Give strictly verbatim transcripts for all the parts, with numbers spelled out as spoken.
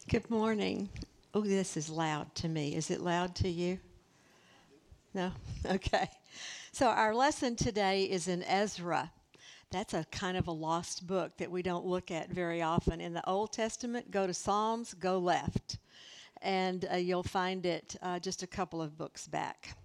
Good morning. Oh, this is loud to me. Is it loud to you? No? Okay. So, our lesson today is in Ezra. That's a kind of a lost book that we don't look at very often. In the Old Testament, go to Psalms, go left, and uh, you'll find it uh, just a couple of books back.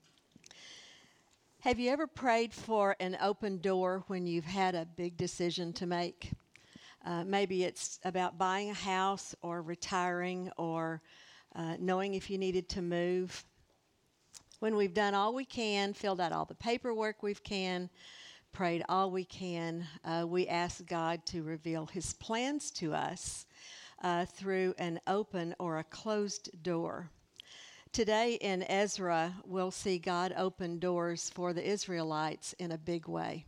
Have you ever prayed for an open door when you've had a big decision to make? Uh, maybe it's about buying a house or retiring or uh, knowing if you needed to move. When we've done all we can, filled out all the paperwork we can, prayed all we can, uh, we ask God to reveal His plans to us uh, through an open or a closed door. Today in Ezra, we'll see God open doors for the Israelites in a big way.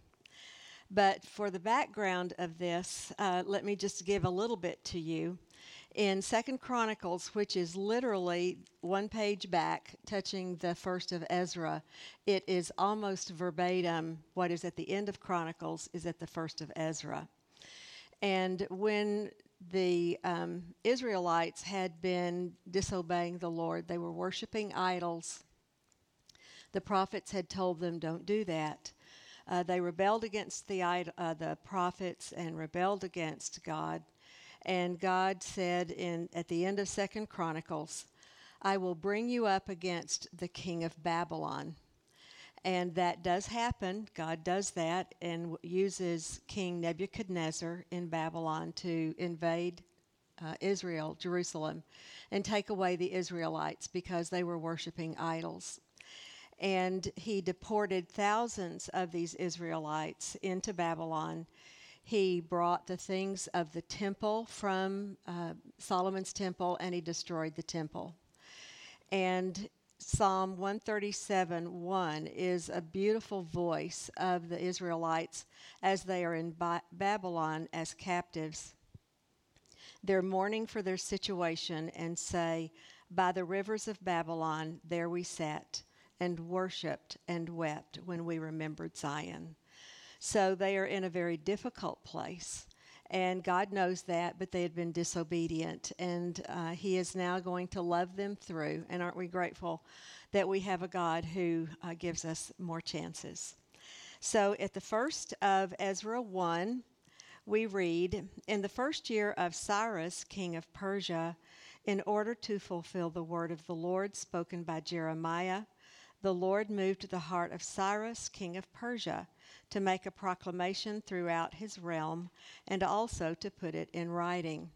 But for the background of this, uh, let me just give a little bit to you. In Second Chronicles, which is literally one page back, touching the first of Ezra, it is almost verbatim what is at the end of Chronicles is at the first of Ezra. And when the um, Israelites had been disobeying the Lord, they were worshiping idols. The prophets had told them, don't do that. Uh, they rebelled against the uh, the prophets and rebelled against God. And God said in at the end of Second Chronicles, I will bring you up against the king of Babylon. And that does happen. God does that and uses King Nebuchadnezzar in Babylon to invade uh, Israel, Jerusalem, and take away the Israelites because they were worshiping idols. And he deported thousands of these Israelites into Babylon. He brought the things of the temple from uh, Solomon's temple, and he destroyed the temple. And Psalm one thirty-seven one is a beautiful voice of the Israelites as they are in ba- Babylon as captives. They're mourning for their situation and say, by the rivers of Babylon, there we sat and worshipped and wept when we remembered Zion. So they are in a very difficult place. And God knows that, but they had been disobedient. And uh, He is now going to love them through. And aren't we grateful that we have a God who uh, gives us more chances? So at the first of Ezra one, we read, in the first year of Cyrus, king of Persia, in order to fulfill the word of the Lord spoken by Jeremiah, the Lord moved the heart of Cyrus, king of Persia, to make a proclamation throughout his realm and also to put it in writing.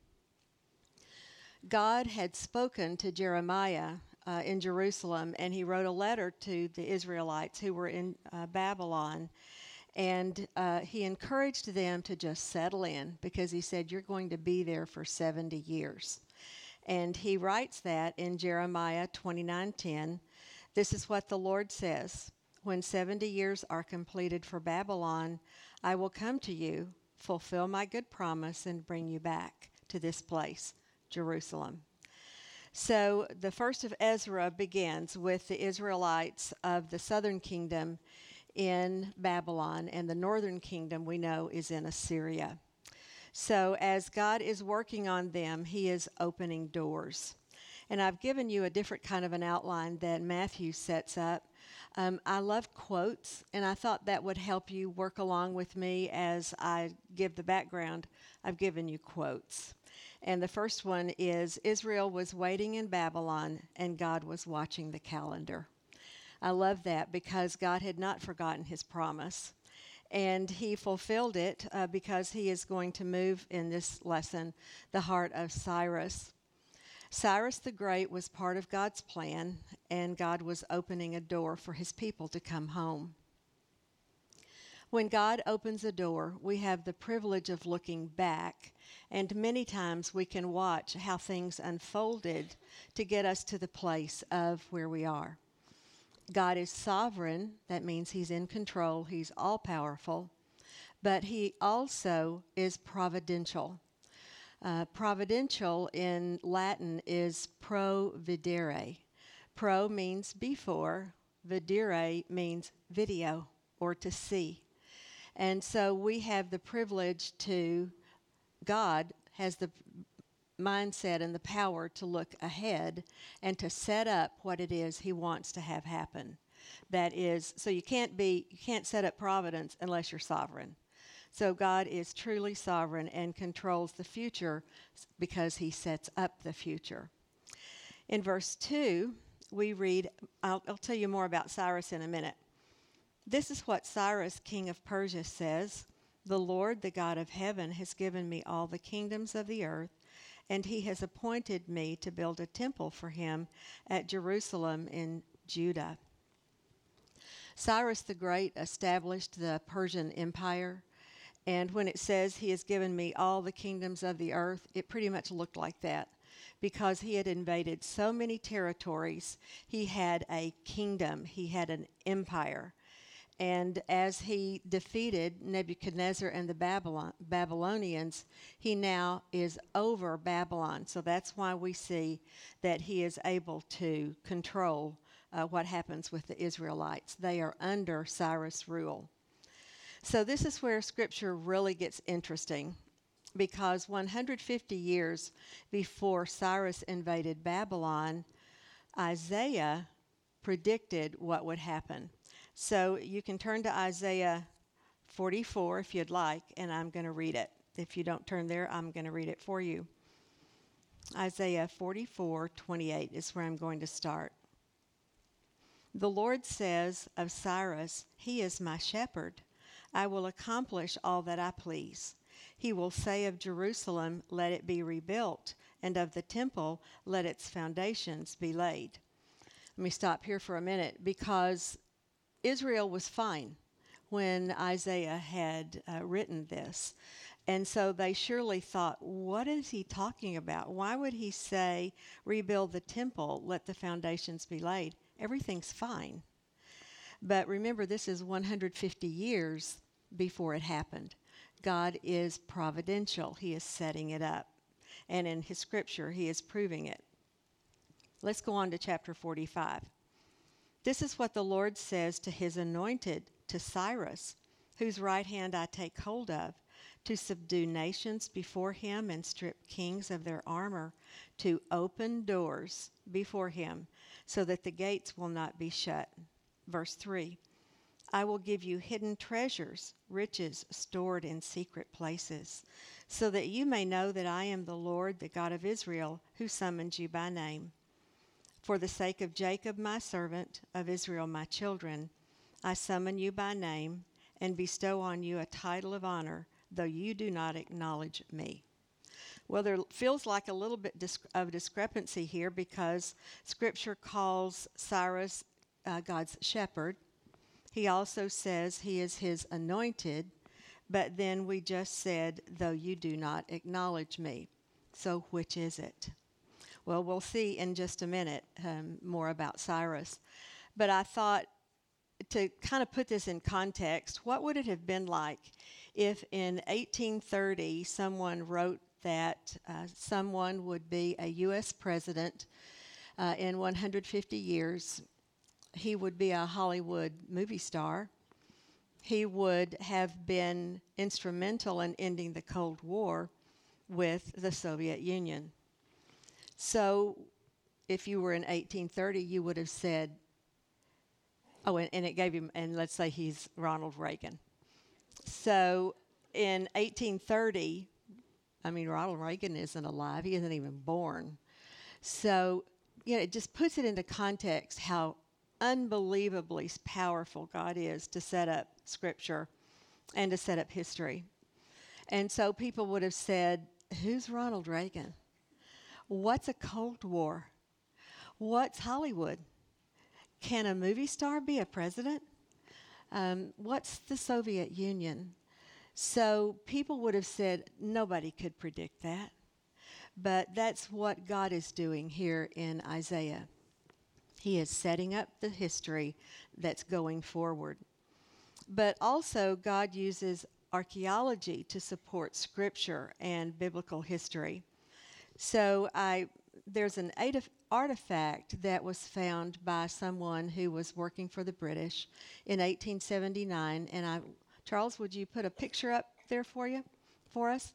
God had spoken to Jeremiah uh, in Jerusalem, and he wrote a letter to the Israelites who were in uh, Babylon. And uh, he encouraged them to just settle in because he said, you're going to be there for seventy years. And he writes that in Jeremiah twenty-nine ten. This is what the Lord says, when seventy years are completed for Babylon, I will come to you, fulfill my good promise, and bring you back to this place, Jerusalem. So the first of Ezra begins with the Israelites of the southern kingdom in Babylon, and the northern kingdom we know is in Assyria. So as God is working on them, He is opening doors. And I've given you a different kind of an outline that Matthew sets up. Um, I love quotes, and I thought that would help you work along with me as I give the background. I've given you quotes. And the first one is, Israel was waiting in Babylon, and God was watching the calendar. I love that because God had not forgotten His promise. And He fulfilled it uh, because He is going to move in this lesson the heart of Cyrus. Cyrus the Great was part of God's plan, and God was opening a door for His people to come home. When God opens a door, we have the privilege of looking back, and many times we can watch how things unfolded to get us to the place of where we are. God is sovereign. That means He's in control. He's all-powerful. But He also is providential. Uh, providential in Latin is providere. Pro means before. Videre means video or to see. And so we have the privilege to, God has the mindset and the power to look ahead and to set up what it is he wants to have happen. That is, so you can't be, you can't set up providence unless you're sovereign. So God is truly sovereign and controls the future because he sets up the future. In verse two, we read, I'll, I'll tell you more about Cyrus in a minute. This is what Cyrus, king of Persia, says. The Lord, the God of heaven, has given me all the kingdoms of the earth, and he has appointed me to build a temple for him at Jerusalem in Judah. Cyrus the Great established the Persian Empire, and when it says he has given me all the kingdoms of the earth, it pretty much looked like that because he had invaded so many territories. He had a kingdom, he had an empire. And as he defeated Nebuchadnezzar and the Babylon, Babylonians, he now is over Babylon. So that's why we see that he is able to control uh, what happens with the Israelites. They are under Cyrus' rule. So this is where Scripture really gets interesting, because one hundred fifty years before Cyrus invaded Babylon, Isaiah predicted what would happen. So you can turn to Isaiah forty-four if you'd like, and I'm going to read it. If you don't turn there, I'm going to read it for you. Isaiah forty-four twenty-eight is where I'm going to start. The Lord says of Cyrus, he is my shepherd. I will accomplish all that I please. He will say of Jerusalem, let it be rebuilt, and of the temple, let its foundations be laid. Let me stop here for a minute, because Israel was fine when Isaiah had uh, written this. And so they surely thought, what is he talking about? Why would he say, rebuild the temple, let the foundations be laid? Everything's fine. But remember, this is one hundred fifty years before it happened. God is providential. He is setting it up. And in his scripture, he is proving it. Let's go on to chapter forty-five. This is what the Lord says to his anointed, to Cyrus, whose right hand I take hold of, to subdue nations before him and strip kings of their armor, to open doors before him, so that the gates will not be shut. Verse three, I will give you hidden treasures, riches stored in secret places, so that you may know that I am the Lord, the God of Israel, who summons you by name. For the sake of Jacob my servant, of Israel my children, I summon you by name and bestow on you a title of honor, though you do not acknowledge me. Well, there feels like a little bit disc- of discrepancy here, because Scripture calls Cyrus uh, God's shepherd. He also says he is his anointed, but then we just said, though you do not acknowledge me. So which is it? Well, we'll see in just a minute um, more about Cyrus. But I thought, to kind of put this in context, what would it have been like if in eighteen thirty someone wrote that uh, someone would be a U S president uh, in one hundred fifty years? He would be a Hollywood movie star. He would have been instrumental in ending the Cold War with the Soviet Union. So if you were in eighteen thirty, you would have said, oh, and, and it gave him, and let's say he's Ronald Reagan. So in eighteen thirty, I mean, Ronald Reagan isn't alive. He isn't even born. So, you know, it just puts it into context how unbelievably powerful God is to set up Scripture and to set up history. And so people would have said, who's Ronald Reagan? What's a Cold War? What's Hollywood? Can a movie star be a president? Um, what's the Soviet Union? So people would have said, nobody could predict that. But that's what God is doing here in Isaiah. He is setting up the history that's going forward. But also, God uses archaeology to support Scripture and biblical history. So I, there's an artifact that was found by someone who was working for the British in eighteen seventy-nine. And I, Charles, would you put a picture up there for you, for us?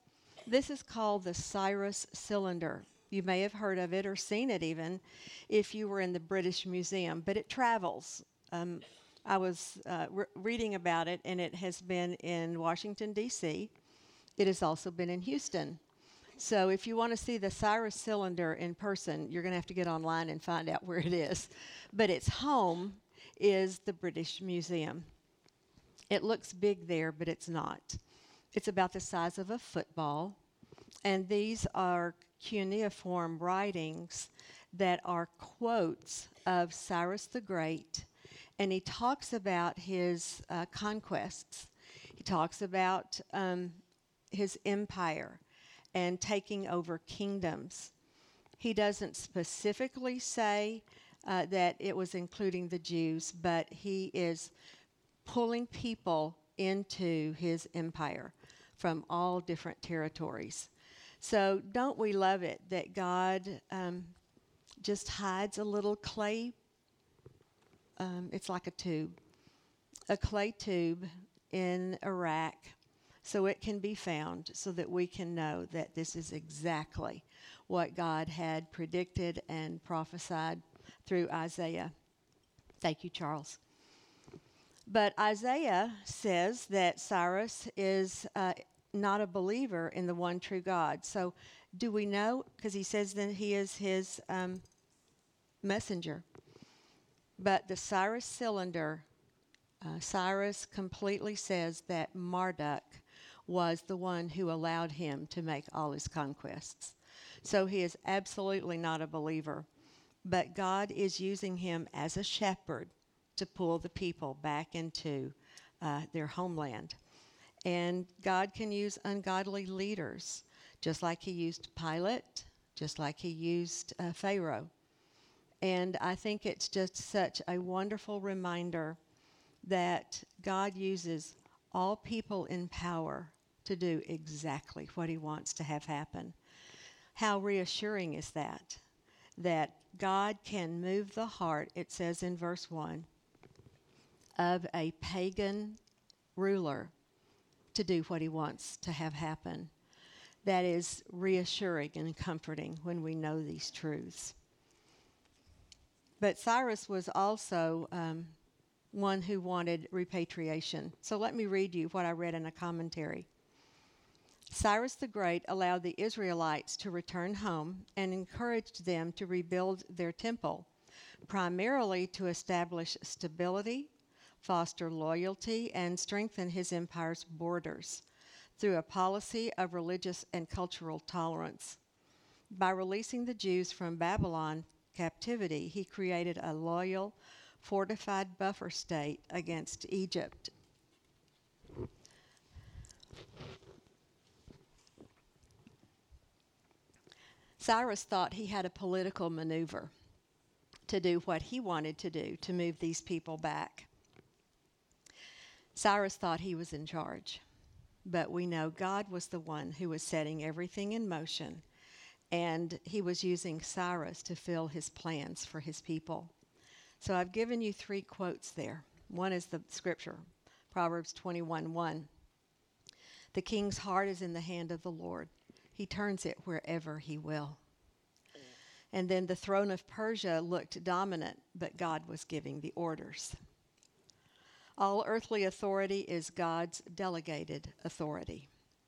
This is called the Cyrus Cylinder. You may have heard of it or seen it even if you were in the British Museum, but it travels. Um, I was uh, re- reading about it, and it has been in Washington, D C. It has also been in Houston. So if you want to see the Cyrus Cylinder in person, you're going to have to get online and find out where it is. But its home is the British Museum. It looks big there, but it's not. It's about the size of a football, and these are cuneiform writings that are quotes of Cyrus the Great, and he talks about his uh, conquests. He talks about um, his empire and taking over kingdoms. He doesn't specifically say uh, that it was including the Jews, but he is pulling people into his empire from all different territories. So don't we love it that God um, just hides a little clay, um, it's like a tube, a clay tube in Iraq so it can be found so that we can know that this is exactly what God had predicted and prophesied through Isaiah. Thank you, Charles. But Isaiah says that Cyrus is uh, not a believer in the one true God. So do we know? Because he says that he is his um, messenger. But the Cyrus cylinder, uh, Cyrus completely says that Marduk was the one who allowed him to make all his conquests. So he is absolutely not a believer. But God is using him as a shepherd to pull the people back into uh, their homeland. And God can use ungodly leaders, just like he used Pilate, just like he used uh, Pharaoh. And I think it's just such a wonderful reminder that God uses all people in power to do exactly what he wants to have happen. How reassuring is that? That God can move the heart, it says in verse one, of a pagan ruler to do what he wants to have happen. That is reassuring and comforting when we know these truths. But Cyrus was also um, one who wanted repatriation. So let me read you what I read in a commentary. Cyrus the Great allowed the Israelites to return home and encouraged them to rebuild their temple, primarily to establish stability, foster loyalty, and strengthen his empire's borders through a policy of religious and cultural tolerance. By releasing the Jews from Babylon captivity, he created a loyal, fortified buffer state against Egypt. Cyrus thought he had a political maneuver to do what he wanted to do to move these people back. Cyrus thought he was in charge, but we know God was the one who was setting everything in motion, and he was using Cyrus to fill his plans for his people. So I've given you three quotes there. One is the scripture, Proverbs twenty-one one. The king's heart is in the hand of the Lord. He turns it wherever he will. And then the throne of Persia looked dominant, but God was giving the orders. All earthly authority is God's delegated authority.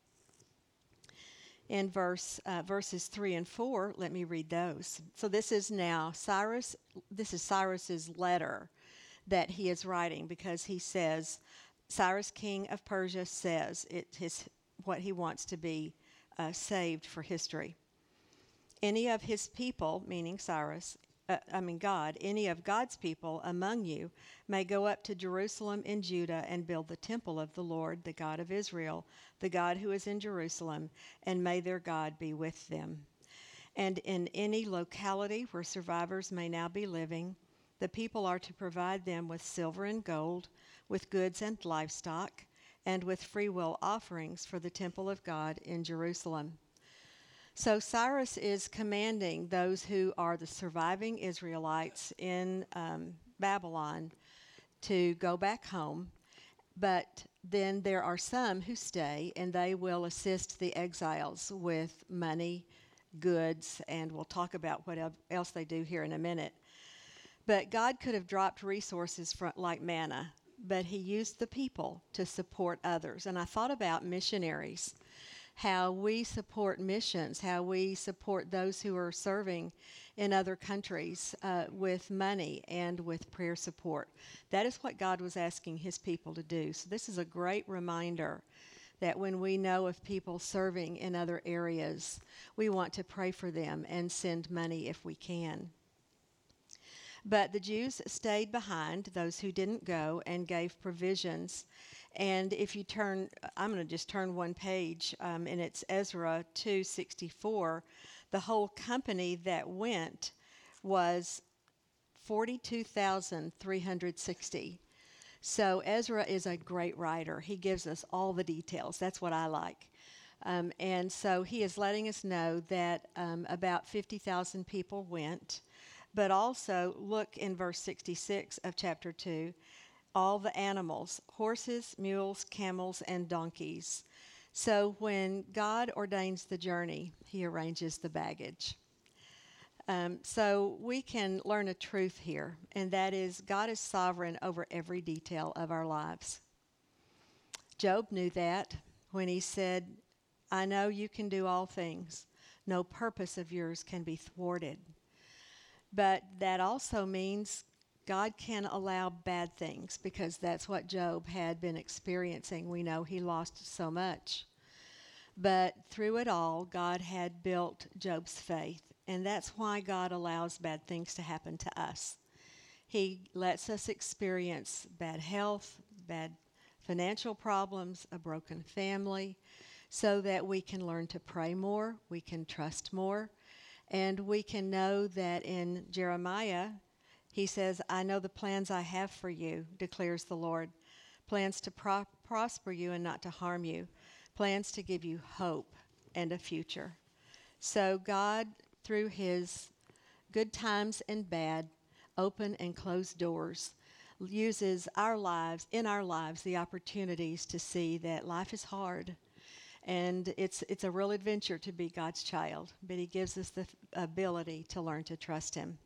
In verse uh, verses three and four, let me read those. So this is now Cyrus, this is Cyrus's letter that he is writing, because he says, Cyrus, king of Persia, says it his what he wants to be uh, saved for history. Any of his people, meaning Cyrus, uh, I mean God, any of God's people among you may go up to Jerusalem in Judah and build the temple of the Lord, the God of Israel, the God who is in Jerusalem, and may their God be with them. And in any locality where survivors may now be living, the people are to provide them with silver and gold, with goods and livestock, and with freewill offerings for the temple of God in Jerusalem. So Cyrus is commanding those who are the surviving Israelites in um, Babylon to go back home But then there are some who stay, and they will assist the exiles with money, goods, and we'll talk about what else they do here in a minute. But God could have dropped resources from, like manna, but he used the people to support others. And I thought about missionaries, how we support missions, how we support those who are serving in other countries uh, with money and with prayer support. That is what God was asking his people to do. So this is a great reminder that when we know of people serving in other areas, we want to pray for them and send money if we can. But the Jews stayed behind, those who didn't go, and gave provisions. And if you turn, I'm going to just turn one page, um, and it's Ezra two sixty-four. The whole company that went was forty-two thousand three hundred sixty. So Ezra is a great writer. He gives us all the details. That's what I like. Um, and so he is letting us know that um, about fifty thousand people went. But also, look in verse sixty-six of chapter two, all the animals, horses, mules, camels, and donkeys. So when God ordains the journey, he arranges the baggage. Um, so we can learn a truth here, and that is God is sovereign over every detail of our lives. Job knew that when he said, I know you can do all things. No purpose of yours can be thwarted. But that also means God can allow bad things, because that's what Job had been experiencing. We know he lost so much. But through it all, God had built Job's faith. And that's why God allows bad things to happen to us. He lets us experience bad health, bad financial problems, a broken family, so that we can learn to pray more, we can trust more, and we can know that in Jeremiah, he says, I know the plans I have for you, declares the Lord. Plans to pro- prosper you and not to harm you. Plans to give you hope and a future. So God, through his good times and bad, open and closed doors, uses our lives, in our lives, the opportunities to see that life is hard. And it's it's a real adventure to be God's child, but he gives us the f- ability to learn to trust him.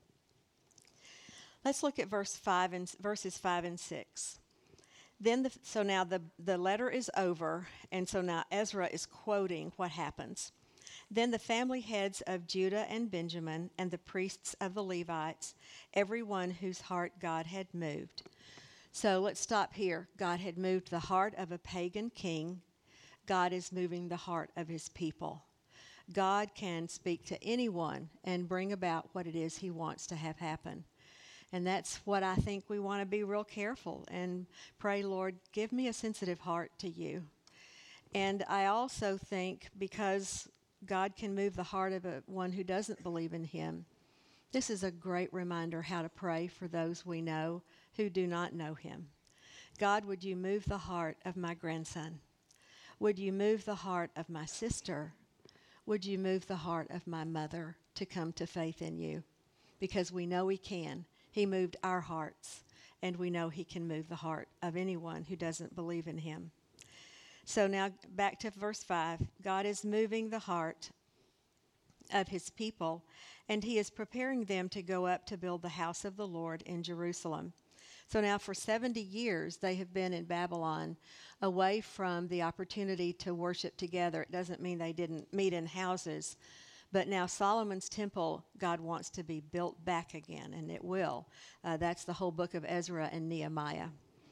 Let's look at verse five and verses five and six. Then the, so now the, the letter is over, and so now Ezra is quoting what happens. Then the family heads of Judah and Benjamin and the priests of the Levites, everyone whose heart God had moved. So let's stop here. God had moved the heart of a pagan king. God is moving the heart of his people. God can speak to anyone and bring about what it is he wants to have happen. And that's what I think we want to be real careful and pray, Lord, give me a sensitive heart to you. And I also think because God can move the heart of a, one who doesn't believe in him, this is a great reminder how to pray for those we know who do not know him. God, would you move the heart of my grandson? Would you move the heart of my sister? Would you move the heart of my mother to come to faith in you? Because we know he can. He moved our hearts, and we know he can move the heart of anyone who doesn't believe in him. So now back to verse five. God is moving the heart of his people, and he is preparing them to go up to build the house of the Lord in Jerusalem. So now for seventy years they have been in Babylon, away from the opportunity to worship together. It doesn't mean they didn't meet in houses, but now Solomon's temple, God wants to be built back again, and it will. Uh, that's the whole book of Ezra and Nehemiah.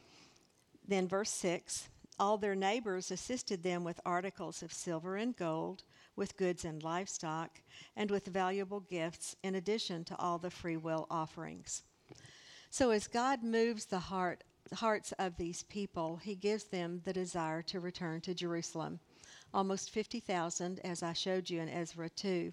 Then verse six, all their neighbors assisted them with articles of silver and gold, with goods and livestock, and with valuable gifts, in addition to all the free will offerings. So as God moves the heart, the hearts of these people, he gives them the desire to return to Jerusalem. Almost fifty thousand, as I showed you in Ezra two.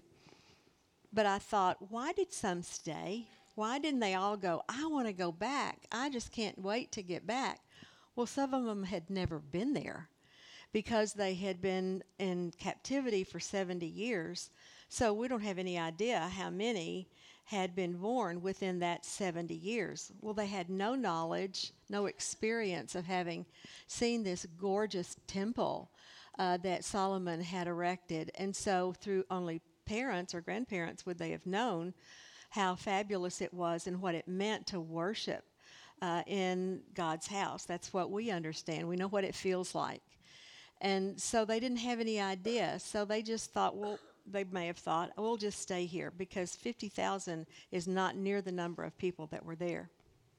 But I thought, why did some stay? Why didn't they all go, I want to go back. I just can't wait to get back. Well, some of them had never been there because they had been in captivity for seventy years. So we don't have any idea how many had been born within that seventy years. Well, they had no knowledge, no experience of having seen this gorgeous temple uh, that Solomon had erected. And so through only parents or grandparents would they have known how fabulous it was and what it meant to worship uh, in God's house. That's what we understand. We know what it feels like. And so they didn't have any idea. So they just thought, well, they may have thought, we'll just stay here because fifty thousand is not near the number of people that were there.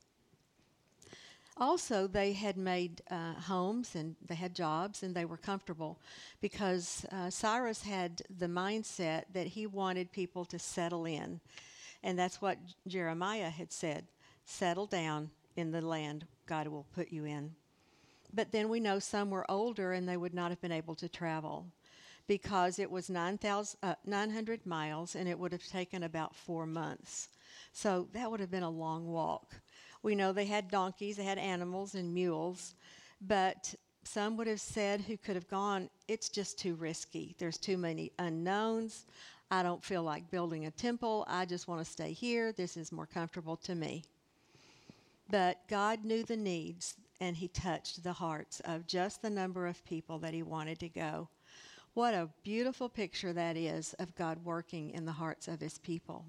Also, they had made uh, homes and they had jobs and they were comfortable because uh, Cyrus had the mindset that he wanted people to settle in. And that's what Jeremiah had said, settle down in the land God will put you in. But then we know some were older and they would not have been able to travel because it was nine thousand, uh, nine hundred miles and it would have taken about four months. So that would have been a long walk. We know they had donkeys, they had animals and mules, but some would have said who could have gone, it's just too risky. There's too many unknowns. I don't feel like building a temple. I just want to stay here. This is more comfortable to me. But God knew the needs, and he touched the hearts of just the number of people that he wanted to go. What a beautiful picture that is of God working in the hearts of his people.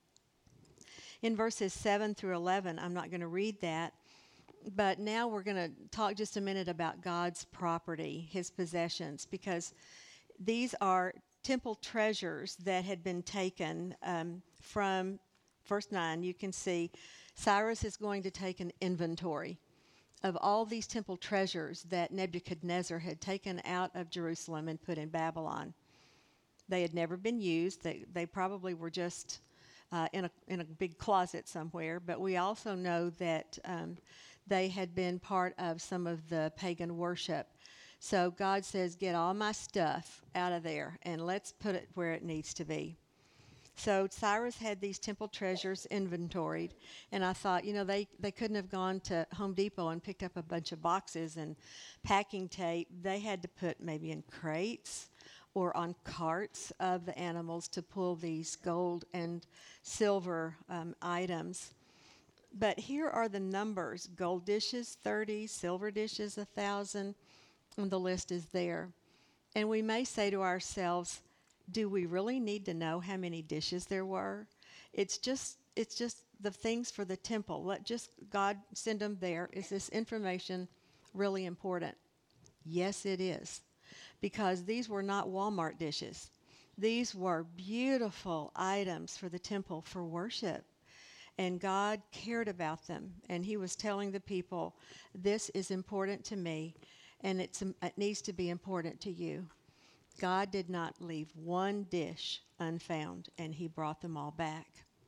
In verses seven through eleven, I'm not going to read that, but now we're going to talk just a minute about God's property, his possessions, because these are temple treasures that had been taken um, from verse nine. You can see Cyrus is going to take an inventory of all these temple treasures that Nebuchadnezzar had taken out of Jerusalem and put in Babylon. They had never been used. They, they probably were just uh, in a in a big closet somewhere. But we also know that um, they had been part of some of the pagan worship. So God says, get all my stuff out of there and let's put it where it needs to be. So Cyrus had these temple treasures inventoried, and I thought, you know, they, they couldn't have gone to Home Depot and picked up a bunch of boxes and packing tape. They had to put maybe in crates or on carts of the animals to pull these gold and silver um, items. But here are the numbers. Gold dishes, thirty, silver dishes, one thousand, and the list is there. And we may say to ourselves, do we really need to know how many dishes there were? It's just it's just the things for the temple. Let just God send them there. Is this information really important? Yes, it is. Because these were not Walmart dishes. These were beautiful items for the temple for worship. And God cared about them. And he was telling the people, this is important to me, and it's, it needs to be important to you. God did not leave one dish unfound, and he brought them all back.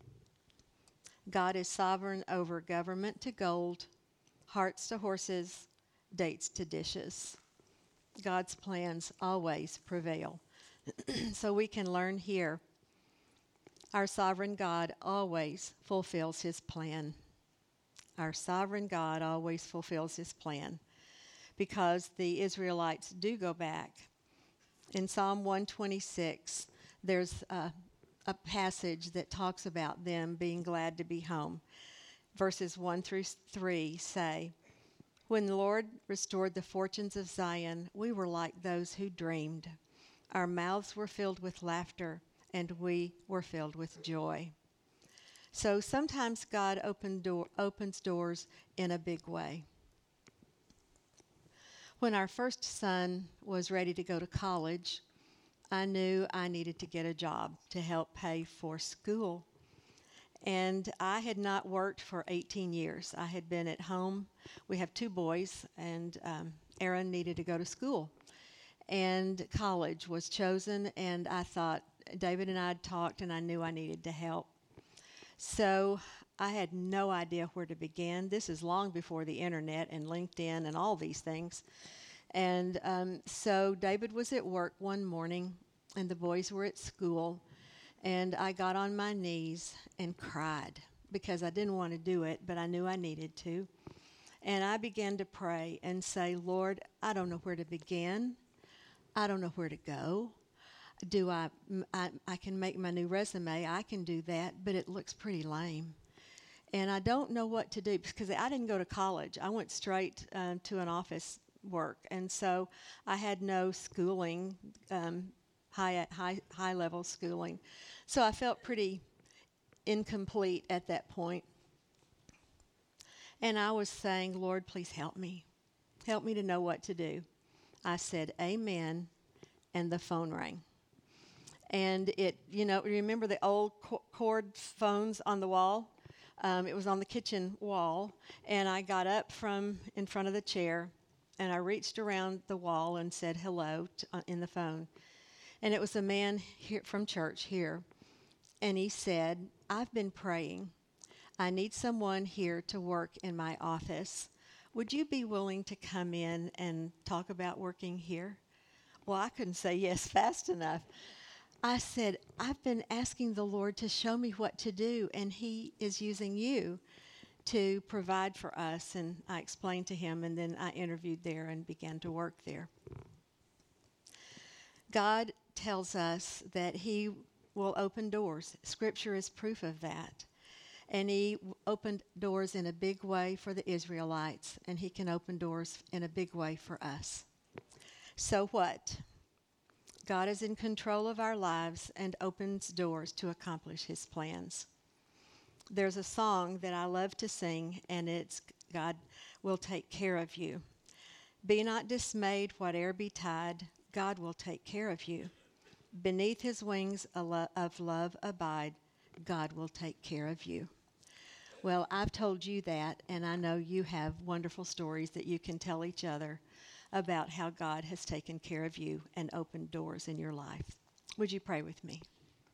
God is sovereign over government to gold, hearts to horses, dates to dishes. God's plans always prevail. So we can learn here. Our sovereign God always fulfills his plan. Our sovereign God always fulfills his plan because the Israelites do go back. In Psalm one twenty-six, there's a, a passage that talks about them being glad to be home. Verses one through three say, when the Lord restored the fortunes of Zion, we were like those who dreamed. Our mouths were filled with laughter, and we were filled with joy. So sometimes God open door, opens doors in a big way. When our first son was ready to go to college, I knew I needed to get a job to help pay for school. And I had not worked for eighteen years. I had been at home. We have two boys, and um, Aaron needed to go to school. And college was chosen, and I thought, David and I had talked, and I knew I needed to help. So I had no idea where to begin. This is long before the internet and LinkedIn and all these things. And um, so David was at work one morning, and the boys were at school. And I got on my knees and cried because I didn't want to do it, but I knew I needed to. And I began to pray and say, Lord, I don't know where to begin. I don't know where to go. Do I, m- I, I can make my new resume, I can do that, but it looks pretty lame. And I don't know what to do because I didn't go to college. I went straight um, to an office work. And so I had no schooling, um, high, high, high level schooling. So I felt pretty incomplete at that point. And I was saying, Lord, please help me. Help me to know what to do. I said, amen, and the phone rang. And it, you know, remember the old co- cord phones on the wall? Um, it was on the kitchen wall. And I got up from in front of the chair, and I reached around the wall and said hello to, uh, in the phone. And it was a man here from church here. And he said, I've been praying. I need someone here to work in my office. Would you be willing to come in and talk about working here? Well, I couldn't say yes fast enough. I said, I've been asking the Lord to show me what to do, and He is using you to provide for us. And I explained to him, and then I interviewed there and began to work there. God tells us that He will open doors. Scripture is proof of that. And He opened doors in a big way for the Israelites, and He can open doors in a big way for us. So what? God is in control of our lives and opens doors to accomplish His plans. There's a song that I love to sing, and it's God will take care of you. Be not dismayed, whate'er betide, God will take care of you. Beneath His wings of love abide, God will take care of you. Well, I've told you that, and I know you have wonderful stories that you can tell each other about how God has taken care of you and opened doors in your life. Would you pray with me?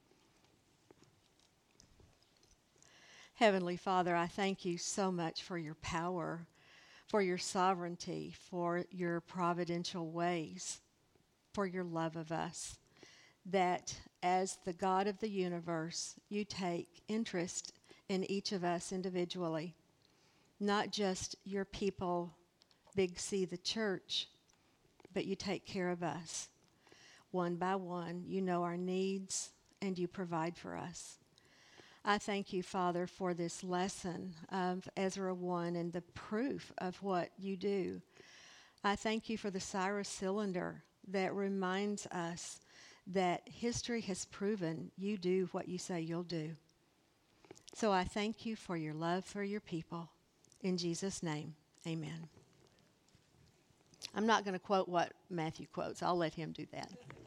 Heavenly Father, I thank you so much for your power, for your sovereignty, for your providential ways, for your love of us, that as the God of the universe, you take interest in each of us individually, not just your people, Big C, the church, but you take care of us. One by one, you know our needs and you provide for us. I thank you, Father, for this lesson of Ezra one and the proof of what you do. I thank you for the Cyrus cylinder that reminds us that history has proven you do what you say you'll do. So I thank you for your love for your people. In Jesus' name, amen. I'm not going to quote what Matthew quotes. I'll let him do that.